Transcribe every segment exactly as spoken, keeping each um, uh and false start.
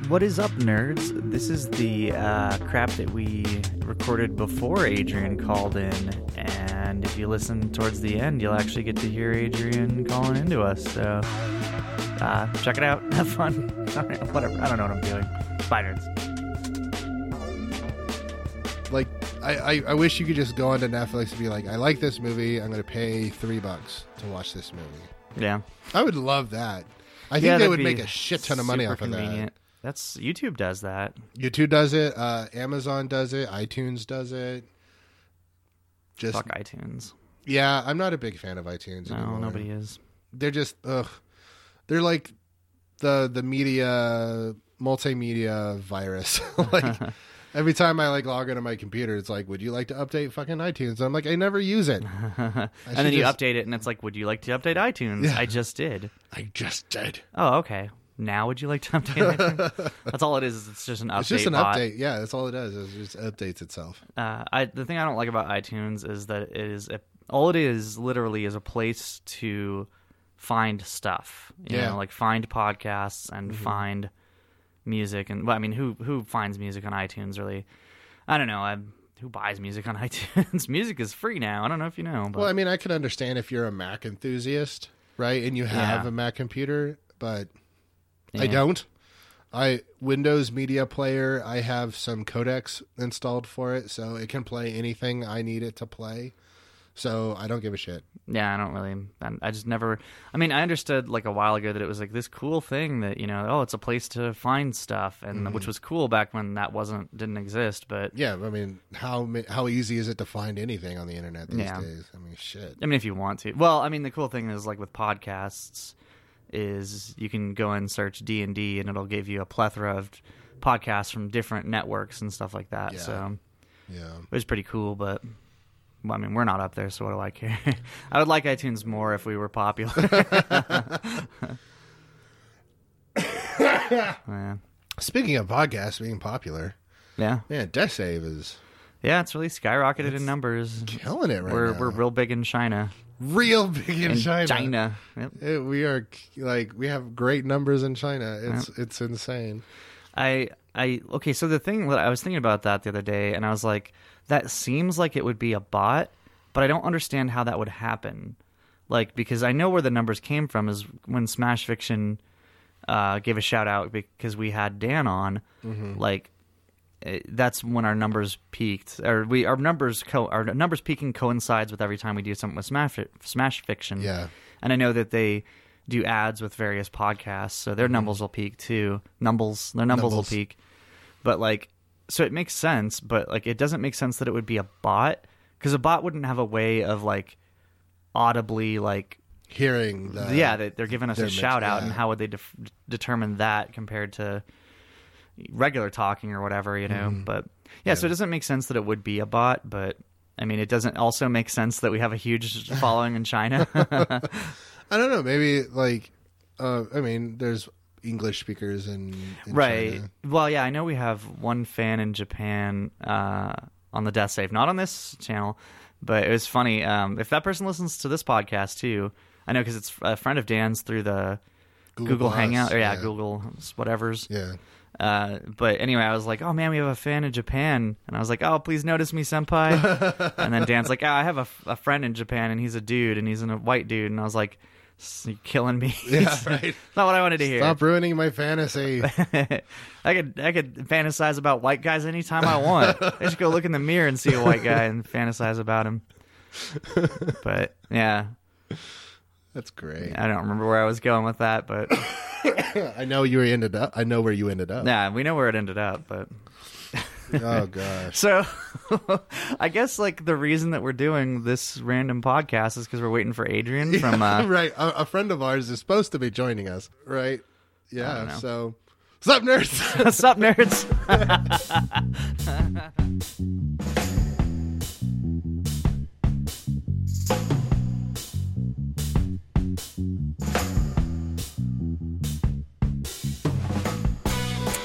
What is up, nerds? This is the uh, crap that we recorded before Adrian called in, and if you listen towards the end, you'll actually get to hear Adrian calling into us, so uh, check it out. Have fun. Whatever. I don't know what I'm doing. Bye, nerds. Like, I, I, I wish you could just go onto Netflix and be like, I like this movie, I'm going to pay three bucks to watch this movie. Yeah. I would love that. I think yeah, they would make a shit ton of money off convenient. of that. That's YouTube does that. YouTube does it. Uh, Amazon does it. iTunes does it. Just Fuck iTunes. Yeah, I'm not a big fan of iTunes No, anymore. nobody is. They're just ugh. They're like the the media multimedia virus. Like every time I like log into my computer, it's like, would you like to update fucking iTunes? And I'm like, I never use it. And then you just... update it, and it's like, would you like to update iTunes? Yeah. I just did. I just did. Oh, okay. Now would you like to update iTunes? That's all it is. It's just an update. It's just an bot. update. Yeah, that's all it does. It just updates itself. Uh, I the thing I don't like about iTunes is that it is a, all it is literally is a place to find stuff. You Yeah. know, like find podcasts and Mm-hmm. find music, and well, I mean, who who finds music on iTunes really? I don't know. I who buys music on iTunes? Music is free now. I don't know if you know. But... Well, I mean, I can understand if you're a Mac enthusiast, right, and you have Yeah. a Mac computer, but Yeah. I don't. I Windows Media Player, I have some codecs installed for it, so it can play anything I need it to play. So I don't give a shit. Yeah, I don't really. I just never. I mean, I understood like a while ago that it was like this cool thing that, you know, oh, it's a place to find stuff, and Mm-hmm. which was cool back when that wasn't didn't exist. But Yeah, I mean, how ma- how easy is it to find anything on the internet these Yeah. days? I mean, shit. I mean, if you want to. Well, I mean, the cool thing is like with podcasts is you can go and search D and D, and it'll give you a plethora of podcasts from different networks and stuff like that. Yeah. So Yeah. it was pretty cool, but. Well, I mean, we're not up there, so what do I care? I would like iTunes more if we were popular. yeah. Speaking of podcasts being popular, Yeah. man, Death Save is Yeah, it's really skyrocketed in numbers. killing it right we're now. we're real big in China. real big in, In China. China. Yep. It, we are like we have great numbers in China. It's it's insane. I I okay, so the thing that I was thinking about that the other day, and I was like, that seems like it would be a bot, but I don't understand how that would happen. Like, because I know where the numbers came from is when Smash Fiction uh, gave a shout out because we had Dan on. Mm-hmm. Like, it, that's when our numbers peaked, or we our numbers co- our numbers peaking coincides with every time we do something with Smash Smash Fiction. Yeah. And I know that they do ads with various podcasts, so their numbers will peak too. Numbles, their numbers will Numbles. peak. But like, so it makes sense, but like, it doesn't make sense that it would be a bot, because a bot wouldn't have a way of like audibly like, Hearing the yeah, they, they're giving us a their mix, shout out, yeah. and how would they def- determine that compared to regular talking or whatever, you know? Mm-hmm. But yeah, so it doesn't make sense that it would be a bot, but I mean, it doesn't also make sense that we have a huge following in China. I don't know. Maybe like, uh, I mean, there's English speakers in, in Right. China. Well, yeah, I know we have one fan in Japan uh, on the Death Save, not on this channel, but it was funny. Um, if that person listens to this podcast too, I know because it's a friend of Dan's through the Google Google, Plus, Hangout, or yeah, yeah. Google whatever's. Yeah. Uh, but anyway, I was like, oh man, we have a fan in Japan. And I was like, oh, please notice me, senpai. And then Dan's like, oh, I have a, a friend in Japan, and he's a dude, and he's a white dude. And I was like, you're killing me. Yeah, right. Not what I wanted to hear. Stop ruining my fantasy. I could I could fantasize about white guys anytime I want. I just go look in the mirror and see a white guy and fantasize about him. But yeah, That's great. I don't remember where I was going with that, but I know you ended up. I know where you ended up. yeah, we know where it ended up. But Oh gosh. so I guess like the reason that we're doing this random podcast is because we're waiting for Adrian from uh, right. A, a friend of ours is supposed to be joining us. Right. I don't Yeah. know. So, what's up, nerds? What's up, nerds?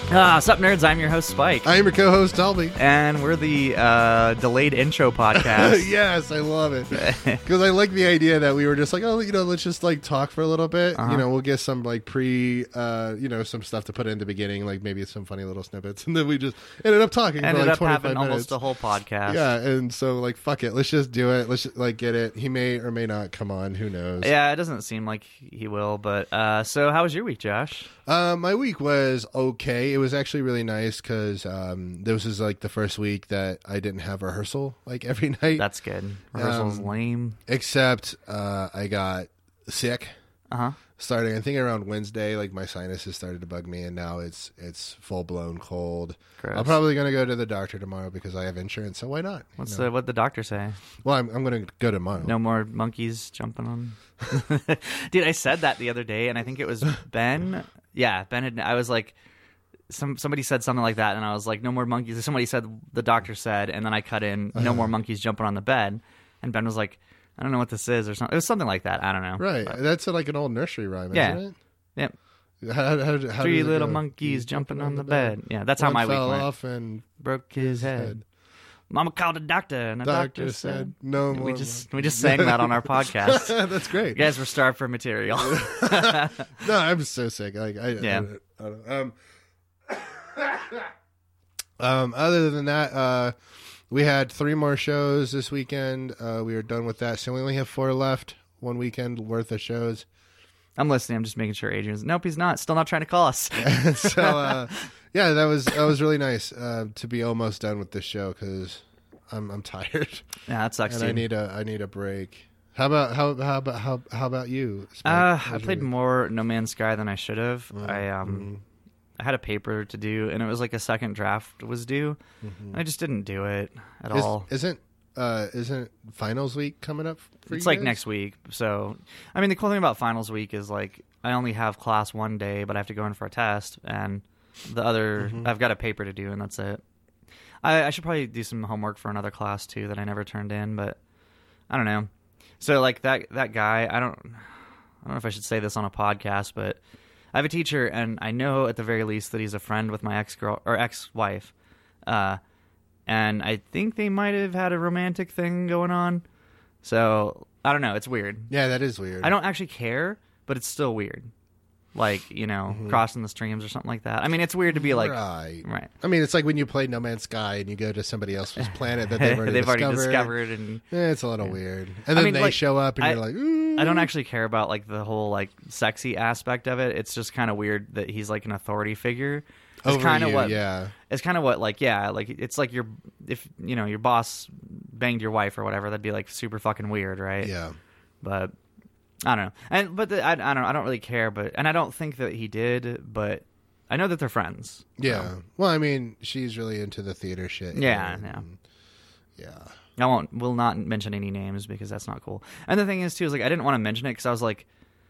Ah, sup, nerds? I'm your host, Spike. I am your co-host, Delby. And we're the uh, delayed intro podcast. Yes, I love it. Because I like the idea that we were just like, oh, you know, let's just like talk for a little bit. Uh-huh. You know, we'll get some like pre, uh, you know, some stuff to put in the beginning, like maybe some funny little snippets. And then we just ended up talking Ended for like up twenty-five having minutes. almost a whole podcast. Yeah, and so like, fuck it. Let's just do it. Let's just, like get it. He may or may not come on. Who knows? Yeah, it doesn't seem like he will. But uh, so how was your week, Josh? Uh, my week was okay. It was actually really nice because um, this was like the first week that I didn't have rehearsal like every night. That's good. Rehearsal's Um, lame. Except uh, I got sick Uh huh. starting. I think around Wednesday, like my sinuses started to bug me, and now it's it's full blown cold. Gross. I'm probably gonna go to the doctor tomorrow because I have insurance. So why not? You What's know? the what the doctor say? Well, I'm I'm gonna go tomorrow. No more monkeys jumping on. Dude, I said that the other day, and I think it was Ben. Yeah, Ben had. I was like, some somebody said something like that, and I was like, no more monkeys. Somebody said the doctor said, and then I cut in, no more monkeys jumping on the bed, and Ben was like, I don't know what this is or something. It was something like that. I don't know. Right. But, That's like an old nursery rhyme, Yeah. isn't yep. it? How, how, how Three does it little go? monkeys jumping on the bed. Yeah, that's how One my week fell went. off and Broke his head. Mama called a doctor, and the doctor, Doctor said, said, "No more." We just we just sang that on our podcast. That's great. You guys were starved for material. No, I'm so sick. Like, I, Yeah. I, I, don't- um, um, other than that, uh, we had three more shows this weekend. Uh, we were done with that, so we only have four left. One weekend worth of shows. I'm listening. I'm just making sure Adrian's. Nope, he's not. Still not trying to call us. so, uh, yeah, that was that was really nice uh, to be almost done with this show because I'm I'm tired Yeah, that sucks. and dude. I need a I need a break. How about how how about how how about you? Spike? Uh, How I was your played week? more No Man's Sky than I should have. Mm, I um, mhm. I had a paper to do, and it was like a second draft was due. Mhm. I just didn't do it at Is, all. Isn't uh isn't finals week coming up for It's you like guys? next week. So, I mean, the cool thing about finals week is like I only have class one day, but I have to go in for a test, and the other Mhm. I've got a paper to do, and that's it. I, I should probably do some homework for another class too that I never turned in, but I don't know. So like that that guy, I don't I don't know if I should say this on a podcast, but I have a teacher, and I know at the very least that he's a friend with my ex girl or ex wife, uh, and I think they might have had a romantic thing going on. So I don't know. It's weird. Yeah, that is weird. I don't actually care, but it's still weird. Like, you know, crossing the streams or something like that. I mean, it's weird to be like, right. right. I mean, it's like when you play No Man's Sky and you go to somebody else's planet that they've already They've discovered. already discovered, and Eh, it's a little weird. And I then mean, they like, show up and I- you're like, ooh. I don't actually care about like the whole like sexy aspect of it. It's just kind of weird that he's like an authority figure. It's Over kind of you, what, yeah. It's kind of what, like, yeah, like it's like your if you know your boss banged your wife or whatever, that'd be like super fucking weird, right? Yeah. But I don't know, and but the, I, I don't I don't really care, but and I don't think that he did, but I know that they're friends. Yeah. so. Well, I mean, she's really into the theater shit. Yeah, and- yeah. Yeah. I won't will not mention any names because that's not cool. And the thing is too is like I didn't want to mention it because I was like,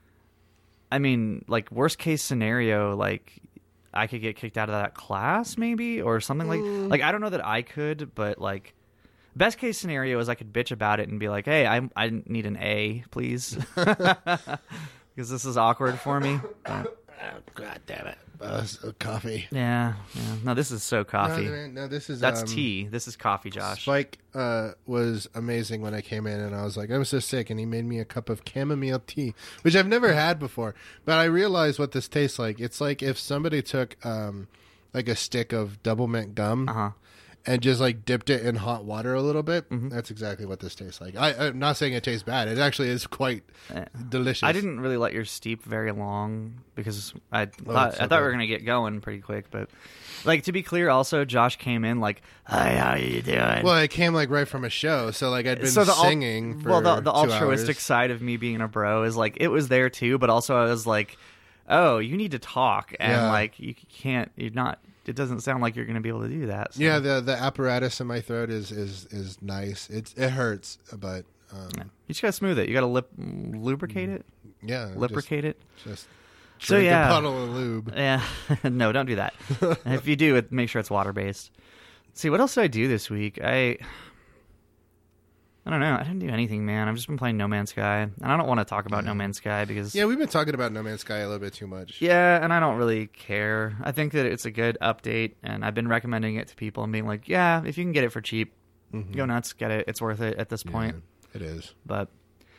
I mean, like worst case scenario, like I could get kicked out of that class maybe or something like Mm. like I don't know that I could, but like best case scenario is I could bitch about it and be like, hey, I I need an A, please, because this is awkward for me. But, Oh, God damn it. Uh, so coffee. yeah, yeah. No, this is so coffee. No, no, this is That's um, tea. This is coffee, Josh. Spike uh, was amazing when I came in, and I was like, I'm so sick, and he made me a cup of chamomile tea, which I've never had before. But I realized what this tastes like. It's like if somebody took um, like a stick of double mint gum Uh huh. and just like dipped it in hot water a little bit. Mm-hmm. That's exactly what this tastes like. I, I'm not saying it tastes bad. It actually is quite Eh. delicious. I didn't really let yours steep very long because I thought Oh, it's so I thought we were good. gonna get going pretty quick. But like to be clear, also Josh came in like, "Hi, how you doing?" Well, it came like right from a show, so like I'd been so the al- singing for well, the, the two altruistic hours. side of me being a bro is like it was there too, but also I was like, "Oh, you need to talk," and Yeah. like you can't, you're not. It doesn't sound like you're gonna be able to do that. So. Yeah, the the apparatus in my throat is is is nice. It's it hurts, but um, you just gotta smooth it. You gotta lip lubricate it, yeah, lubricate it. Just, just So, drink yeah. a bottle of lube. Yeah, no, don't do that. If you do, it make sure it's water based. See, what else did I do this week? I I don't know. I didn't do anything, man. I've just been playing No Man's Sky, and I don't want to talk about yeah. No Man's Sky because yeah, we've been talking about No Man's Sky a little bit too much. Yeah, and I don't really care. I think that it's a good update, and I've been recommending it to people and being like, yeah, if you can get it for cheap, mm-hmm. go nuts, get it. It's worth it at this point. Yeah, it is. But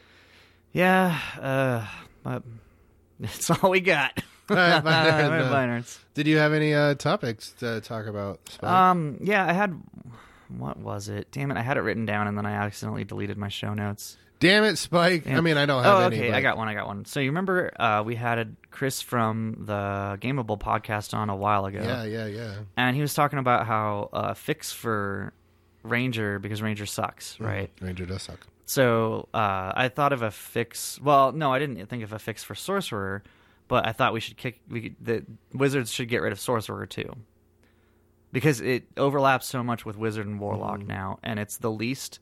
yeah, uh, but it's all we got. All right, bye, uh, uh, bye, nerds. Did you have any uh, topics to talk about, Spike? Um, yeah, I had. What was it? Damn it, I had it written down, and then I accidentally deleted my show notes. Damn it, Spike. Damn. I mean, I don't have oh, any. okay, but... I got one, I got one. So you remember uh, we had a Chris from the Gameable podcast on a while ago. Yeah, yeah, yeah. And he was talking about how a uh, fix for Ranger, because Ranger sucks, right? Mm, Ranger does suck. So uh, I thought of a fix. Well, no, I didn't think of a fix for Sorcerer, but I thought we should kick. We the Wizards should get rid of Sorcerer too, because it overlaps so much with Wizard and Warlock mm. now, and it's the least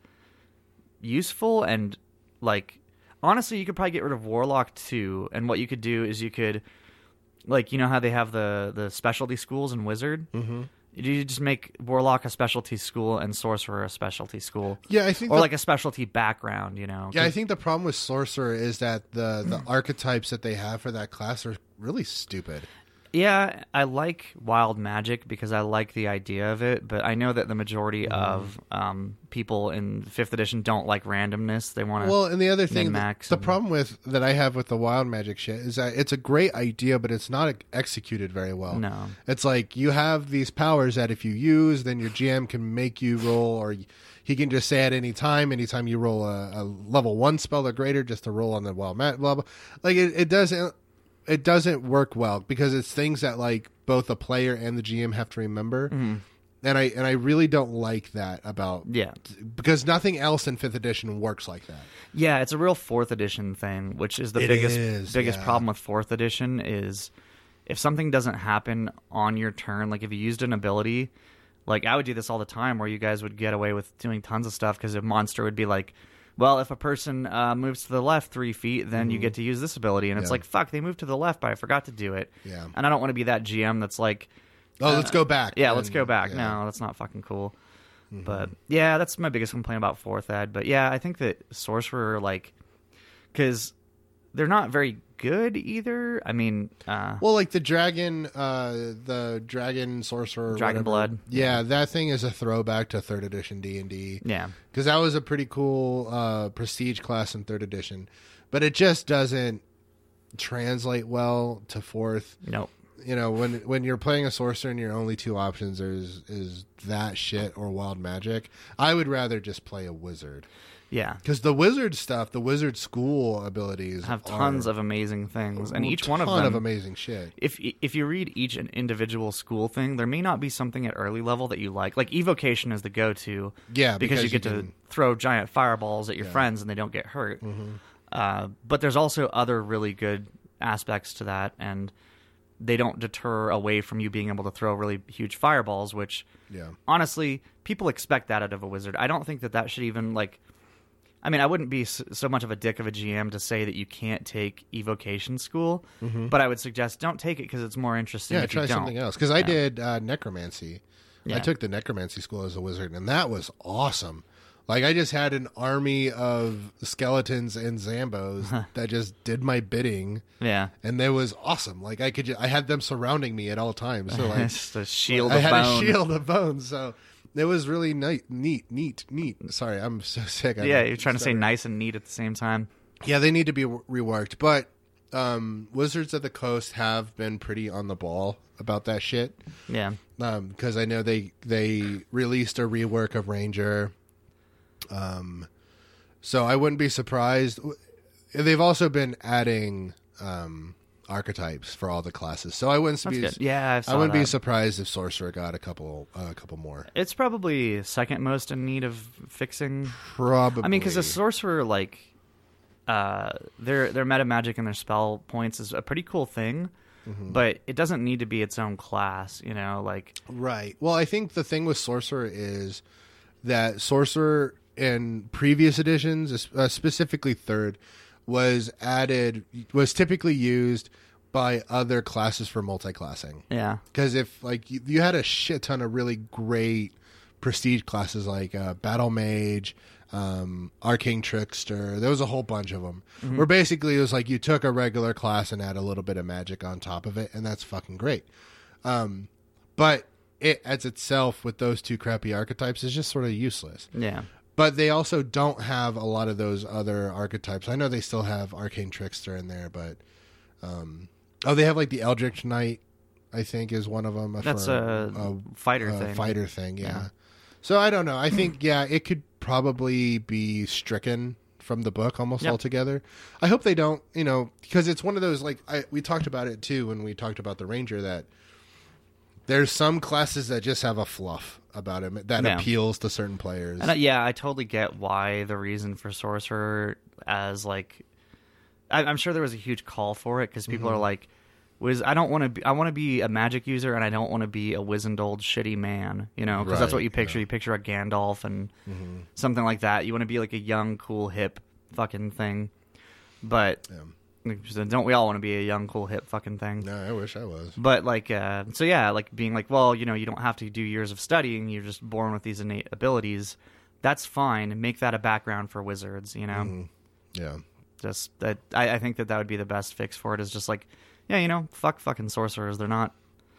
useful. And like, honestly, you could probably get rid of Warlock too. And what you could do is you could, like, you know how they have the the specialty schools in Wizard. Mm-hmm. You just make Warlock a specialty school and Sorcerer a specialty school. Yeah, I think, or the, like a specialty background. You know. Yeah, I think the problem with Sorcerer is that the the archetypes that they have for that class are really stupid. Yeah, I like wild magic because I like the idea of it, but I know that the majority mm. of um, people in fifth edition don't like randomness. They want to well, and the other thing, the, the and... problem with that I have with the wild magic shit is that it's a great idea, but it's not executed very well. No, it's like you have these powers that if you use, then your G M can make you roll, or he can just say at any time, anytime you roll a, a level one spell or greater, just to roll on the wild magic. Blah, blah. Like it, it doesn't. It doesn't work well because it's things that like both the player and the G M have to remember, mm-hmm. and I and I really don't like that about yeah because nothing else in fifth edition works like that. Yeah, it's a real fourth edition thing, which is the it biggest is, biggest yeah. problem with fourth edition is if something doesn't happen on your turn, like if you used an ability, like I would do this all the time, where you guys would get away with doing tons of stuff because a monster would be like, well, if a person uh, moves to the left three feet, then mm-hmm. you get to use this ability. And it's yeah. like, fuck, they moved to the left, but I forgot to do it. Yeah. And I don't want to be that G M that's like... Oh, uh, let's go back. Yeah, and, let's go back. Yeah. No, that's not fucking cool. Mm-hmm. But, yeah, that's my biggest complaint about fourth ed. But, yeah, I think that Sorcerer, like... Because they're not very good either. I mean... Uh, well, like the dragon, uh, the dragon sorcerer... Dragon whatever. Blood. Yeah, that thing is a throwback to third edition D and D. Yeah. Because that was a pretty cool uh, prestige class in third edition. But it just doesn't translate well to fourth. Nope. You know, when when you're playing a sorcerer and your only two options is, is that shit or wild magic, I would rather just play a wizard. Yeah, because the wizard stuff, the wizard school abilities have tons of amazing things, and each one of them ton of amazing shit. If if you read each an individual school thing, there may not be something at early level that you like. Like evocation is the go-to, yeah, because, because you get you to can... throw giant fireballs at your yeah. friends and they don't get hurt. Mm-hmm. Uh, but there's also other really good aspects to that, and they don't deter away from you being able to throw really huge fireballs. Which, yeah, honestly, people expect that out of a wizard. I don't think that that should even like. I mean, I wouldn't be so much of a dick of a G M to say that you can't take Evocation School, mm-hmm. but I would suggest don't take it because it's more interesting yeah, if try you don't. something else. Because yeah. I did uh, Necromancy. Yeah. I took the Necromancy School as a wizard, and that was awesome. Like, I just had an army of skeletons and Zambos that just did my bidding. Yeah. And it was awesome. Like, I could just, I had them surrounding me at all times. So, like, just a shield I of had bone. a shield of bones, so... It was really neat, neat, neat, neat. Sorry, I'm so sick. Yeah, you're trying to say nice and neat at the same time. Yeah, they need to be reworked. But um, Wizards of the Coast have been pretty on the ball about that shit. Yeah. Because um, I know they they released a rework of Ranger. Um, so I wouldn't be surprised. They've also been adding... Um, archetypes for all the classes, so I wouldn't That's be good. yeah I, I wouldn't that. be surprised if Sorcerer got a couple uh, a couple more. It's probably second most in need of fixing. Probably. I mean, because a Sorcerer, like uh their their meta magic and their spell points is a pretty cool thing, mm-hmm. but it doesn't need to be its own class, you know, like right. Well, I think the thing with Sorcerer is that Sorcerer in previous editions, uh, specifically third, was added was typically used by other classes for multi-classing. Yeah. Because if like you, you had a shit ton of really great prestige classes like uh, Battle Mage, um, Arcane Trickster. There was a whole bunch of them. Mm-hmm. Where basically it was like you took a regular class and add a little bit of magic on top of it, and that's fucking great. Um, but it as itself with those two crappy archetypes is just sort of useless. Yeah. But they also don't have a lot of those other archetypes. I know they still have Arcane Trickster in there, but um, oh, they have like the Eldritch Knight, I think, is one of them. That's a, a fighter a thing. Fighter thing, yeah. yeah. So I don't know. I think yeah, it could probably be stricken from the book almost yep. altogether. I hope they don't, you know, because it's one of those like I, we talked about it too when we talked about the Ranger that. There's some classes that just have a fluff about him that yeah. appeals to certain players. And I, yeah, I totally get why the reason for Sorcerer as like, I, I'm sure there was a huge call for it because people mm-hmm. are like, "Wiz, I don't want to be. I want to be a magic user, and I don't want to be a wizened old shitty man." You know, because right, that's what you picture. Yeah. You picture a Gandalf and mm-hmm. something like that. You want to be like a young, cool, hip fucking thing, but. Yeah. Don't we all want to be a young, cool, hip fucking thing? No, I wish I was. But, like, uh, so yeah, like, being like, well, you know, you don't have to do years of studying. You're just born with these innate abilities. That's fine. Make that a background for wizards, you know? Mm-hmm. Yeah. Just, that. I, I think that that would be the best fix for it, is just like, yeah, you know, fuck fucking sorcerers. They're not,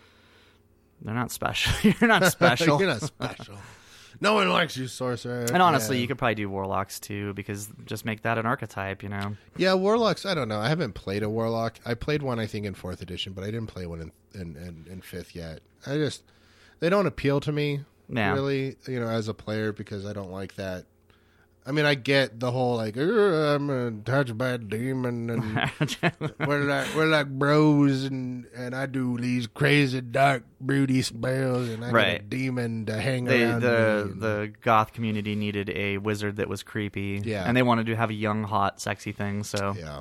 they're not special. You're not special. You're not special. No one likes you, sorcerer. And honestly, yeah. you could probably do warlocks too, because just make that an archetype, you know? Yeah, warlocks, I don't know. I haven't played a warlock. I played one, I think, in fourth edition, but I didn't play one in in, in, in fifth yet. I just, they don't appeal to me, yeah. really, you know, as a player, because I don't like that. I mean, I get the whole, like, I'm attached by a demon, and we're like we're like bros, and, and I do these crazy, dark, broody spells, and I right. get a demon to hang they, around the, me. The goth community needed a wizard that was creepy, yeah. and they wanted to have a young, hot, sexy thing, so yeah.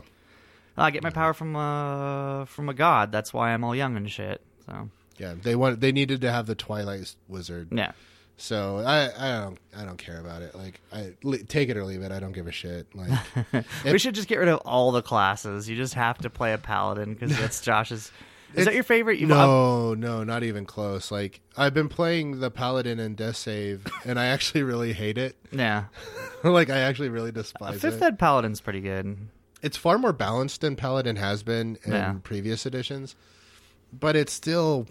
I get my power from, uh, from a god. That's why I'm all young and shit. So yeah, they want they needed to have the Twilight wizard. Yeah. So I, I don't I don't care about it. Like I take it or leave it. I don't give a shit. Like we if, should just get rid of all the classes. You just have to play a paladin because that's Josh's. Is that your favorite? You, no, I'm, no, not even close. Like I've been playing the paladin in Death Save, and I actually really hate it. Yeah, like I actually really despise Fifth it. Fifth Ed paladin's pretty good. It's far more balanced than paladin has been in yeah. previous editions, but it's still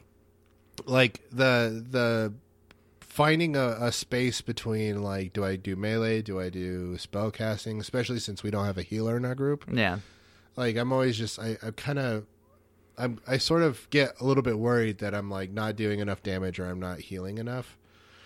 like the the. Finding a, a space between, like, do I do melee, do I do spell casting, especially since we don't have a healer in our group. Yeah. Like, I'm always just, I, I kind of, I'm, I sort of get a little bit worried that I'm, like, not doing enough damage or I'm not healing enough.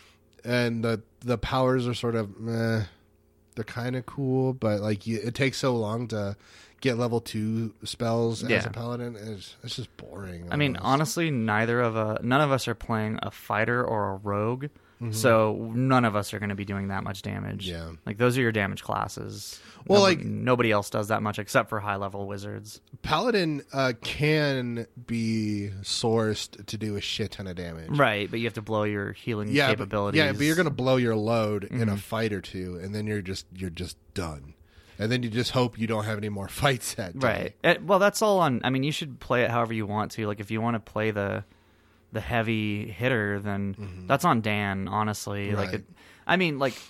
And the the powers are sort of, meh, they're kind of cool, but, like, you, it takes so long to get level two spells yeah. as a paladin. It's, it's just boring. Almost. I mean, honestly, neither of a none of us are playing a fighter or a rogue, mm-hmm. so none of us are going to be doing that much damage. Yeah, like those are your damage classes. Well, nobody, like nobody else does that much except for high level wizards. Paladin uh, can be sourced to do a shit ton of damage, right? But you have to blow your healing yeah, capabilities. But, yeah, but you're going to blow your load mm-hmm. in a fight or two, and then you're just you're just done. And then you just hope you don't have any more fights that day. Right. It, well, that's all on... I mean, you should play it however you want to. Like, if you want to play the the heavy hitter, then mm-hmm. that's on Dan, honestly. Right. Like, it, I mean, like,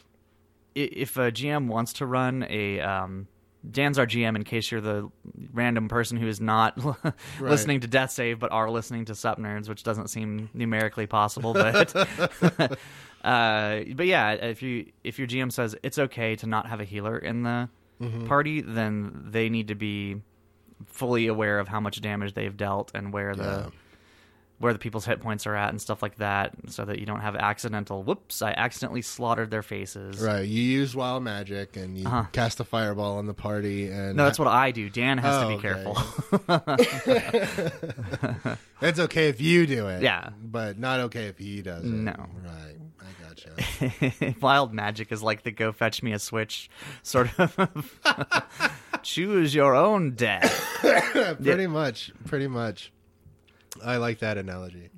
if a G M wants to run a... Um, Dan's our G M in case you're the random person who is not right. listening to Death Save but are listening to Sup Nerds, which doesn't seem numerically possible. But uh, but yeah, if you if your G M says it's okay to not have a healer in the mm-hmm. party, then they need to be fully aware of how much damage they've dealt and where the yeah. where the people's hit points are at and stuff like that, so that you don't have accidental, whoops, I accidentally slaughtered their faces. Right, you use wild magic and you uh-huh. cast a fireball on the party. And no, that's what I do. Dan has oh, to be okay. careful. It's okay if you do it. Yeah. But not okay if he does it. No. Right, I gotcha. Wild magic is like the go fetch me a switch sort of choose your own death. pretty yeah. much, pretty much. I like that analogy.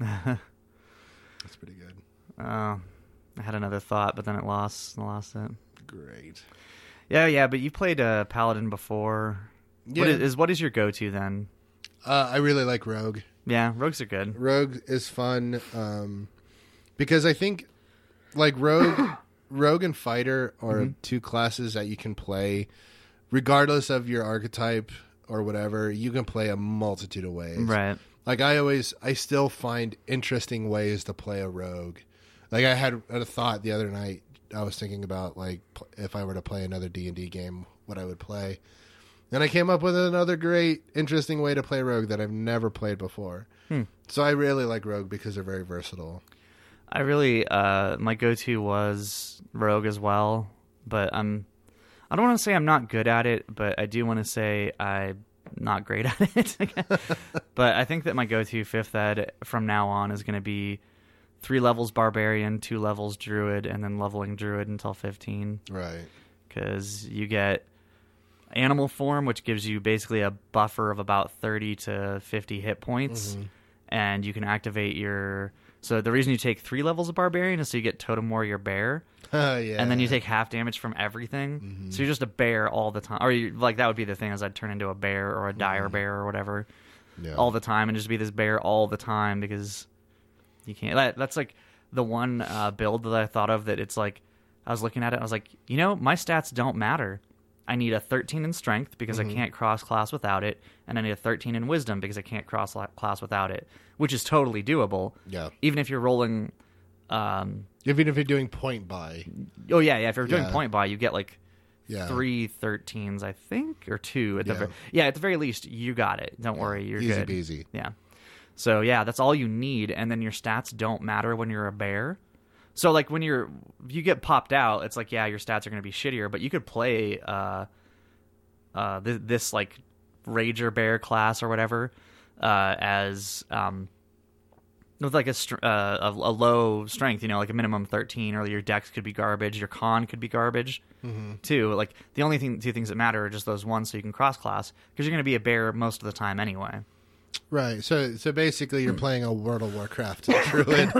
That's pretty good. Uh, I had another thought, but then it lost. I lost it. Great. Yeah, yeah, but you played uh, Paladin before. Yeah. What is, is what is your go-to then? Uh, I really like Rogue. Yeah, Rogues are good. Rogue is fun um, because I think like rogue, rogue and fighter are Mm-hmm. two classes that you can play, regardless of your archetype or whatever. You can play a multitude of ways. Right. Like I always, I still find interesting ways to play a rogue. Like I had a thought the other night. I was thinking about like pl- if I were to play another D and D game, what I would play, and I came up with another great, interesting way to play rogue that I've never played before. Hmm. So I really like rogue because they're very versatile. I really, uh, my go-to was rogue as well, but I'm, I don't want to say I'm not good at it, but I do want to say I'm not great at it. But I think that my go-to fifth ed from now on is going to be three levels barbarian, two levels druid, and then leveling druid until fifteen. Right. Because you get animal form, which gives you basically a buffer of about thirty to fifty hit points, Mm-hmm. and you can activate your... So the reason you take three levels of barbarian is so you get totem warrior bear, Uh, yeah. and then you take half damage from everything. Mm-hmm. So you're just a bear all the time. Or you, like that would be the thing, is I'd turn into a bear or a dire Mm-hmm. bear or whatever yeah. all the time and just be this bear all the time because you can't. That, that's like the one uh, build that I thought of that it's like, I was looking at it, I was like, you know, my stats don't matter. I need a thirteen in strength because Mm-hmm. I can't cross class without it, and I need a thirteen in wisdom because I can't cross class without it, which is totally doable. Yeah. Even if you're rolling, um, Even if you're doing point buy. oh yeah, yeah. If you're doing Yeah. point buy, you get like Yeah. three thirteens, I think, or two at the Yeah. very, yeah. At the very least, you got it. Don't worry, you're Easy good. peasy. Yeah. So yeah, that's all you need, and then your stats don't matter when you're a bear. So like when you're if you get popped out, it's like yeah, your stats are going to be shittier, but you could play uh uh th- this like rager bear class or whatever uh as um with like a, str- uh, a a low strength, you know, like a minimum thirteen, or your dex could be garbage, your con could be garbage Mm-hmm. too. Like the only thing two things that matter are just those ones, so you can cross class because you're going to be a bear most of the time anyway. Right. So so basically you're playing a World of Warcraft druid.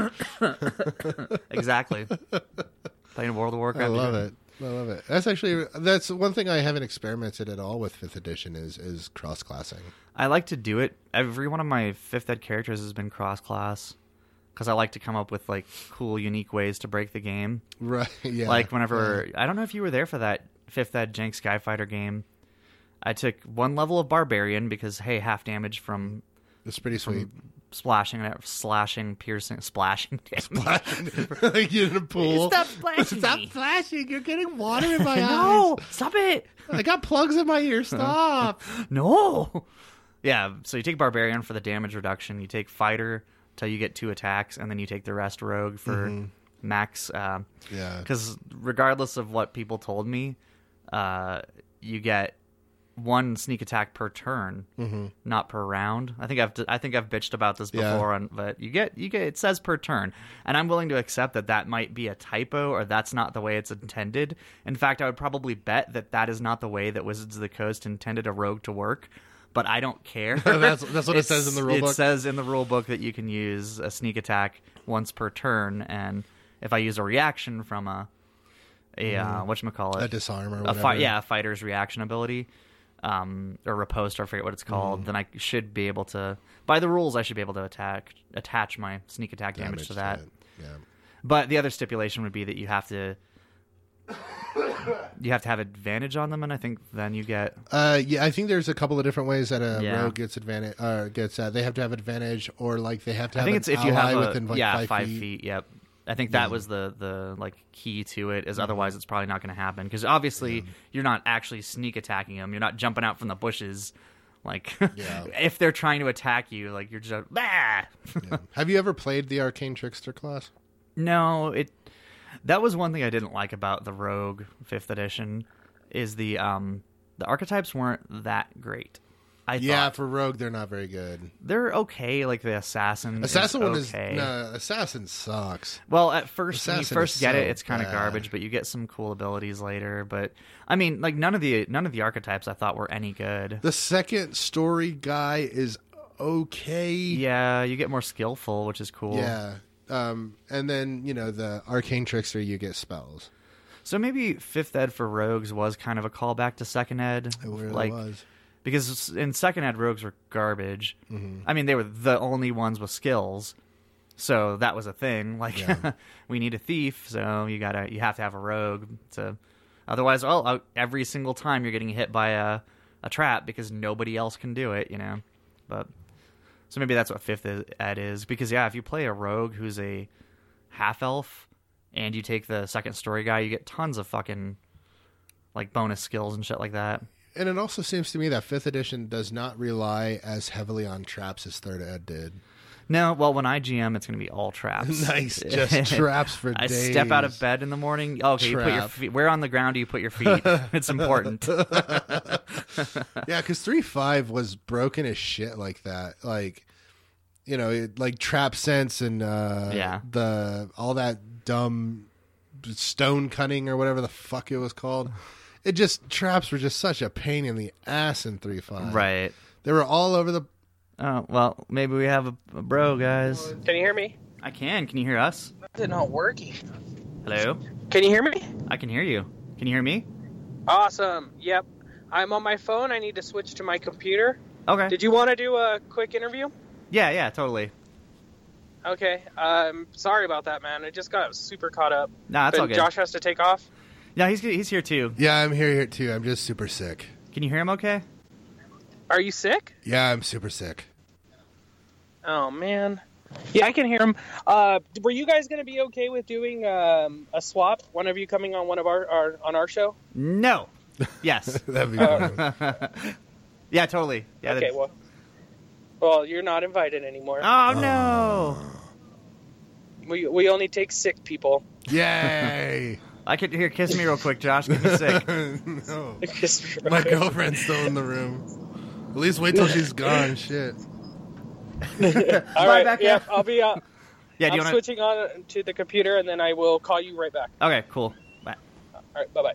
Exactly. Playing World of I Warcraft. love it. I love it. That's actually that's one thing I haven't experimented at all with fifth edition is is cross classing. I like to do it. Every one of my fifth ed characters has been cross class because I like to come up with like cool, unique ways to break the game. Right. Yeah. Like whenever I don't know if you were there for that fifth ed Jank Skyfighter game. I took one level of barbarian because hey, half damage from It's pretty sweet. splashing, slashing, piercing, splashing. Like you're in a pool. Stop splashing Stop me. flashing. You're getting water in my No, eyes. stop it. I got plugs in my ear. Stop. No. Yeah, so you take Barbarian for the damage reduction. You take Fighter till you get two attacks, and then you take the rest Rogue for max. Uh, Yeah. Because regardless of what people told me, uh, you get one sneak attack per turn, Mm-hmm. not per round. I think I've I think I've bitched about this Yeah. before, on, but you get you get it says per turn, and I'm willing to accept that that might be a typo or that's not the way it's intended. In fact, I would probably bet that that is not the way that Wizards of the Coast intended a rogue to work. But I don't care. That's- that's what it says in the rule It book? says in the rule book that you can use a sneak attack once per turn, and if I use a reaction from a a uh, whatchamacallit, A disarm or a whatever. fi- yeah, a fighter's reaction ability, um, or riposte, or I forget what it's called, then I should be able to, by the rules, I should be able to attack attach my sneak attack damage, to that. it. Yeah. But the other stipulation would be that you have to you have to have advantage on them, and I think then you get Uh, yeah, I think there's a couple of different ways that a Yeah. rogue gets advantage. Uh, gets uh, they have to have advantage, or like they have to I have think an it's if you ally have a within like yeah five, five feet. feet. Yep. I think that was the the like key to it. Is otherwise it's probably not going to happen because obviously you're not actually sneak attacking them. You're not jumping out from the bushes. Like Yeah. if they're trying to attack you, like you're just bah! Yeah. Have you ever played the Arcane Trickster class? No, it. That was one thing I didn't like about the Rogue Fifth Edition, is the um the archetypes weren't that great. I Yeah, thought for rogue, they're not very good. they're okay. Like the assassin, Assassin is one is okay. no, assassin sucks. Well, at first when you Assassin first is get so it, it's kind of bad. garbage, but you get some cool abilities later. But I mean, like none of the none of the archetypes I thought were any good. The second story guy is okay. Yeah, you get more skillful, which is cool. Yeah. Um, and then you know the Arcane Trickster, you get spells. So maybe Fifth Ed for Rogues was kind of a callback to Second Ed. It really like, was. Because in Second Ed, Rogues were garbage. Mm-hmm. I mean, they were the only ones with skills. So that was a thing. Like, Yeah. we need a thief, so you gotta you have to have a rogue. To otherwise, well, uh, every single time you're getting hit by a a trap because nobody else can do it. You know, but so maybe that's what fifth ed is. Because yeah, if you play a rogue who's a half elf and you take the second story guy, you get tons of fucking like bonus skills and shit like that. And it also seems to me that fifth edition does not rely as heavily on traps as third ed did. No, well, when I G M, it's going to be all traps. Nice, just traps for I days. step out of bed in the morning. Okay, you put your Trap. feet. Where on the ground do you put your feet? It's important. Yeah, because three five was broken as shit like that. Like, you know, it, like trap sense and uh, Yeah. the all that dumb stone cutting or whatever the fuck it was called. It just traps were just such a pain in the ass in three five. Right. They were all over the. Oh well, maybe we have a, a bro, guys. Can you hear me? I can. Can you hear us? Is it not working? Hello. Can you hear me? I can hear you. Can you hear me? Awesome. Yep. I'm on my phone. I need to switch to my computer. Okay. Did you want to do a quick interview? Yeah. Yeah. Totally. Okay. Um, sorry about that, man. I just got super caught up. Nah, that's But all good. Josh has to take off. Yeah, he's he's here too. Yeah, I'm here, here too. I'm just super sick. Can you hear him? Okay. Are you sick? Yeah, I'm super sick. Oh, man. Yeah, I can hear him. Uh, were you guys going to be okay with doing um, a swap? One of you coming on one of our, our on our show? No. Yes. That'd be Uh, fun. Yeah. Totally. Yeah. Okay, that's- well, well, you're not invited anymore. Oh no. We we only take sick people. Yay! I could here. Kiss me real quick, Josh. Get me sick. No. My girlfriend's still in the room. At least wait till she's gone. Shit. All Bye, right, Becca. yeah, I'll be. Uh, Yeah. Do I'm you want switching on to the computer, and then I will call you right back. to? Okay. Cool. Bye. All right, bye bye.